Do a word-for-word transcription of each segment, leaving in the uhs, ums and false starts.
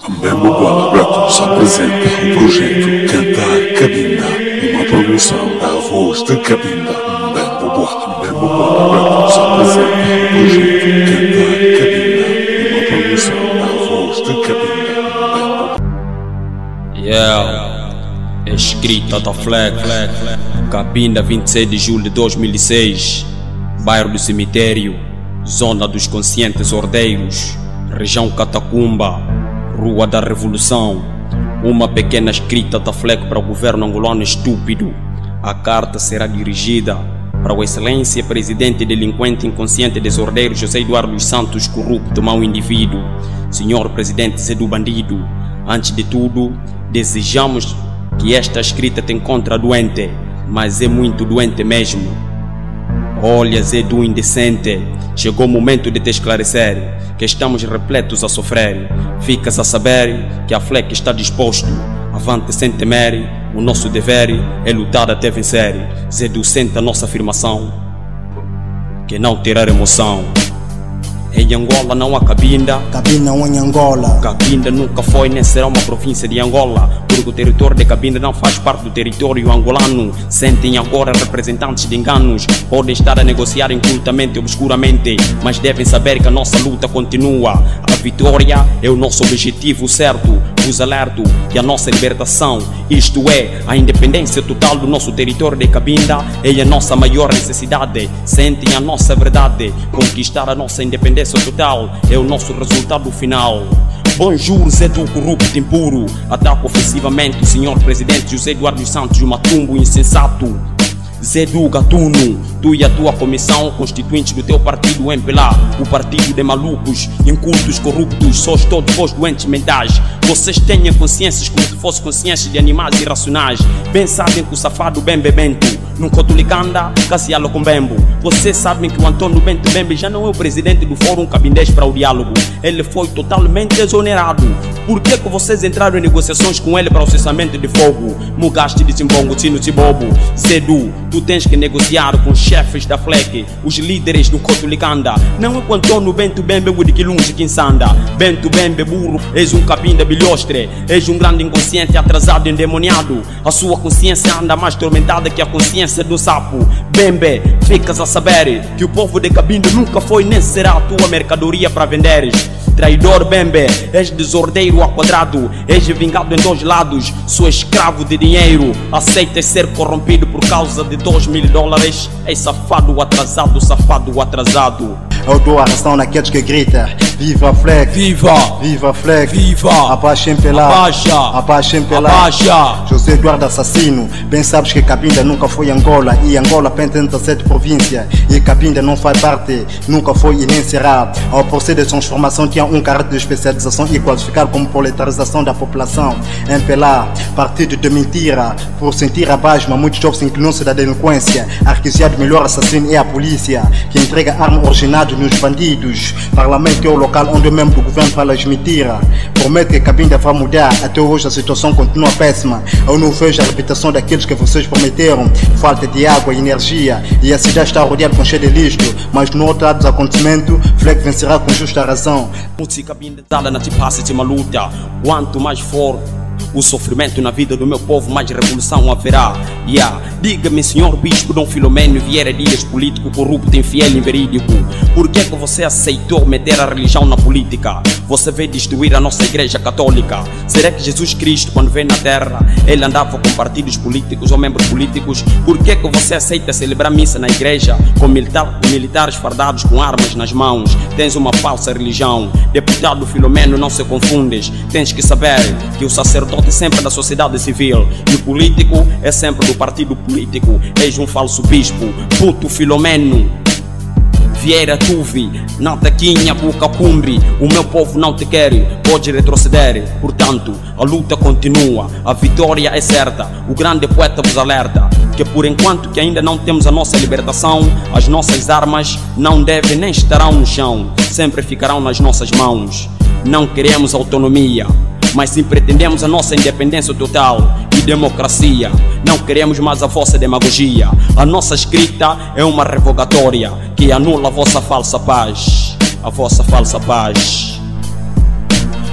Bembo Bola Records apresenta o projeto Cantar Cabinda, uma produção da voz de Cabinda. Bembo Bola, Bembo Bola Records apresenta o projeto Cantar Cabinda, uma produção da voz de Cabinda. Yeah, escrita da Fleck, Cabinda, vinte e seis de julho de dois mil e seis, bairro do Cemitério, zona dos conscientes ordeiros, região Catacumba, Rua da Revolução. Uma pequena escrita da Fleck para o governo angolano estúpido. A carta será dirigida para o excelência presidente delinquente inconsciente desordeiro José Eduardo dos Santos, corrupto, mau indivíduo. Senhor presidente Zé do Bandido, antes de tudo, desejamos que esta escrita te encontre doente, mas é muito doente mesmo. Olha, Zé do indecente, chegou o momento de te esclarecer que estamos repletos a sofrer. Ficas a saber que a Fleck está disposto. Avante sem temer, o nosso dever é lutar até vencer. Zé do sente a nossa afirmação, que não terá emoção. Em Angola não há Cabinda, Cabinda não em Angola. Cabinda nunca foi nem será uma província de Angola, porque o território de Cabinda não faz parte do território angolano. Sentem agora representantes de enganos, podem estar a negociar incultamente e obscuramente, mas devem saber que a nossa luta continua. A vitória é o nosso objetivo certo. Vos alerto que a nossa libertação, isto é, a independência total do nosso território de Cabinda, é a nossa maior necessidade. Sentem a nossa verdade, conquistar a nossa independência total é o nosso resultado final. Bonjour, Zé do corrupto impuro, ataca ofensivamente o senhor presidente José Eduardo dos Santos, o matumbo insensato. Zé do Gatuno, tu e a tua comissão constituinte do teu partido M P L A, o partido de malucos, incultos, corruptos, sois todos vós doentes mentais. Vocês têm consciências como se fossem consciências de animais irracionais. Bem sabem que o safado bem bebento num cotulicanda, cassialo com Bembo. Vocês sabem que o Antônio Bento Bembe já não é o presidente do Fórum Cabindês para o Diálogo. Ele foi totalmente exonerado. Por que que vocês entraram em negociações com ele para o cessamento de fogo? Mugaste de Simbongo, Tino Tibobo. Zedu, tu tens que negociar com os chefes da Fleck, os líderes do Cotulicanda. Não é com Antônio Bento Bembe o de Quilunge Quinsanda. Bento Bembe burro, és um Cabinda bilhostre, és um grande inconsciente atrasado e endemoniado. A sua consciência anda mais tormentada que a consciência do sapo. Bembe, ficas a saber que o povo de Cabinda nunca foi nem será a tua mercadoria para venderes. Traidor Bembe, és desordeiro ao quadrado, és vingado em dois lados, sou escravo de dinheiro, aceitas ser corrompido por causa de dois mil dólares, és safado atrasado, safado atrasado. Eu dou a razão naqueles que gritam: Viva a Fleck! Viva! Viva a Fleck! Viva! Abaixa M P L A! Abaixa! Abaixa M P L A! Abaixa! José Eduardo assassino, bem sabes que Cabinda nunca foi Angola, e Angola pertence a sete províncias, e Cabinda não faz parte, nunca foi e nem será. Ao processo de transformação tinha um caráter de especialização e qualificado como proletarização da população. M P L A, partido de mentira, por sentir a basma, muitos jovens inclinam-se da delinquência. Arquisiado melhor assassino é a polícia, que entrega arma originada nos bandidos. Parlamento é o local onde o membro do governo fala as mentiras. Promete que Cabinda vai mudar, até hoje a situação continua péssima. Eu não vejo a repetição daqueles que vocês prometeram. Falta de água e energia, e a cidade está rodeada com cheio de lixo. Mas no outro lado dos acontecimentos, Fleck vencerá com justa razão. Cabinda na tipassa de uma luta, quanto mais for o sofrimento na vida do meu povo, mais revolução haverá. Yeah. Diga-me, senhor bispo Dom Filomeno Vieira Dias, político corrupto, infiel e inverídico, por que que você aceitou meter a religião na política? Você veio destruir a nossa igreja católica. Será que Jesus Cristo, quando veio na terra, ele andava com partidos políticos ou membros políticos? Por que que você aceita celebrar missa na igreja com militar, militares fardados com armas nas mãos? Tens uma falsa religião. Deputado Filomeno, não se confundes. Tens que saber que o sacerdote é sempre da sociedade civil e o político é sempre do partido político. És um falso bispo, puto Filomeno Vieira Tuvi, na taquinha boca cumbre. O meu povo não te quer, pode retroceder. Portanto, a luta continua, a vitória é certa. O grande poeta vos alerta que por enquanto que ainda não temos a nossa libertação, as nossas armas não devem nem estarão no chão, sempre ficarão nas nossas mãos. Não queremos autonomia, mas sim pretendemos a nossa independência total e democracia. Não queremos mais a vossa demagogia. A nossa escrita é uma revogatória que anula a vossa falsa paz, a vossa falsa paz.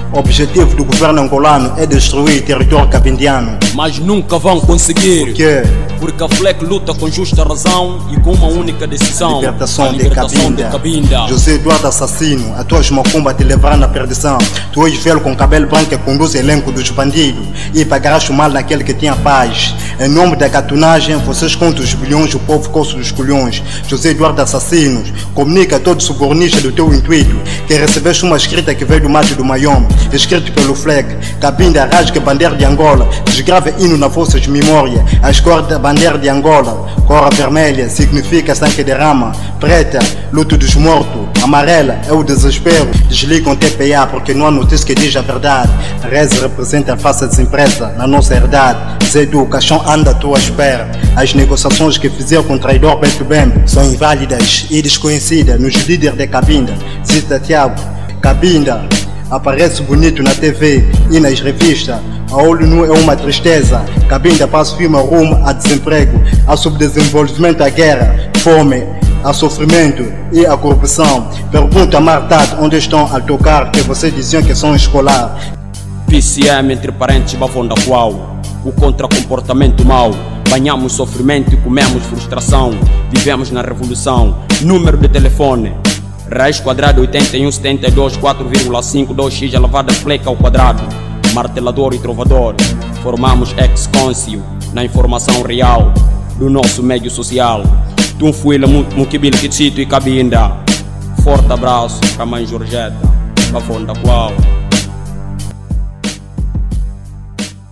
O objetivo do governo angolano é destruir o território cabindiano. Mas nunca vão conseguir. Por quê? Porque a F L E C luta com justa razão e com uma única decisão: Libertação, a libertação de, de Cabinda. Cabinda. José Eduardo assassino, a tua macumba te levará na perdição. Tu és velho com cabelo branco que conduz o elenco dos bandidos e pagarás o mal naquele que tinha paz. Em nome da catunagem, vocês contam os bilhões, o povo coça dos colhões. José Eduardo assassinos, comunica a todos os subornistas do teu intuito que recebeste uma escrita que veio do mato do Maiom, escrito pelo F L E C. Cabinda rasga a bandeira de Angola, desgrava hino na vossas memórias. As cores da bandeira de Angola: cor vermelha significa sangue derrama, preta, luto dos mortos, amarela é o desespero. Desligam o T P A porque não há notícia que diz a verdade. Reza representa a face desempresa na nossa herdade. Zé do caixão anda à tua espera. As negociações que fizeram com o traidor Beto Bembe são inválidas e desconhecidas nos líderes de Cabinda. Cita Tiago: Cabinda aparece bonito na T V e nas revistas. A olho nu é uma tristeza. Cabinda passa firme rumo a desemprego, a subdesenvolvimento, a guerra, fome, a sofrimento e a corrupção. Pergunta a Martad onde estão a tocar que vocês diziam que são escolar. P C M entre parentes bavonda qual. O contra-comportamento mau. Banhamos sofrimento e comemos frustração. Vivemos na revolução. Número de telefone: raiz quadrado oitenta e um, setenta e dois, quatro vírgula cinco, dois x elevado a F L E C ao quadrado. Martelador e trovador, formamos ex-côncio na informação real do nosso meio social. Tunfuila, Mukibili, Kitito e Cabinda. Forte abraço para a mãe Jorgeta, Bavonda Qual.